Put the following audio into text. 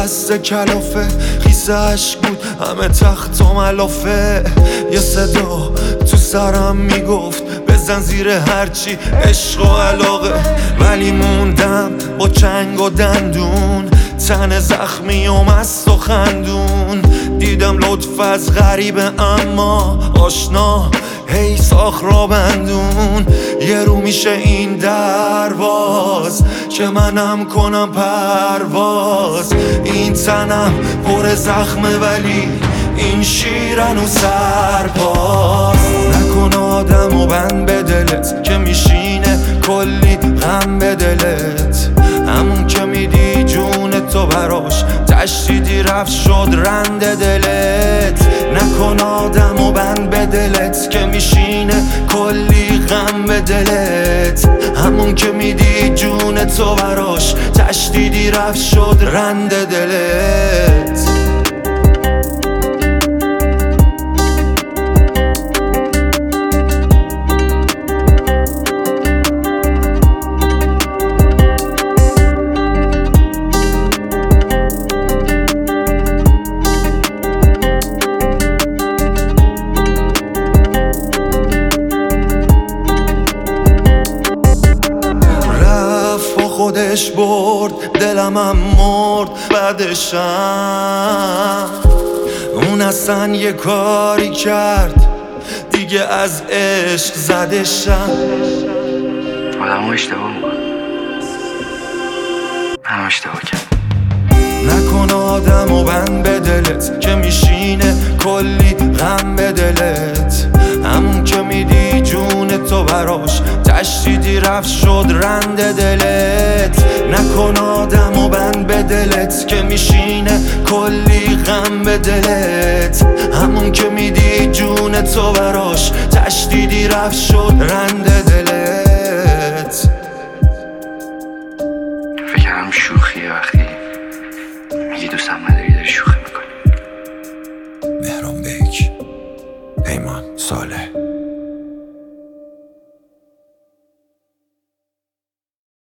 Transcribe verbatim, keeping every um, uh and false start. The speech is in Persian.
بسته کلافه، خیسه عشق بود همه تخت و ملافه. یه صدا تو سرم میگفت بزن زیر هرچی عشق و علاقه، ولی موندم با چنگ و دندون، تن زخمی و مست و خندون. دیدم لطف از غریبه اما آشنا، هی ساخ را بندون. یه رو میشه این درواز که منم کنم پرواز. این تنم پر زخمه ولی این شیرن و سرباز. نکن آدم و بند به دلت که میشینه کلی غم به دلت، همون که میدی جون تو براش تشدیدی رفت شد رنده دلت. نکن آدم و بند به دلت که میشینه کلی غم به دلت، همون که میدی جون تو براش تشدیدی رفت شد رنده دلت. خودش برد دلم هم مرد بعدشم. اون اصلا یه کاری کرد دیگه از عشق زدشم. آدم ها اشتباه میکنن، هم اشتباه کرد. نکن آدم و بند به دلت که میشینه کلی غم به دلت، همون که میدی جون تو براش تشدیدی رفت شد رنده دلت. نکن آدم و بند به دلت که میشینه کلی غم به دلت، همون که میدی جون تو براش تشدیدی رفت شد رنده دلت. فکرم شوخیه وقتی میگی دوستم نداری.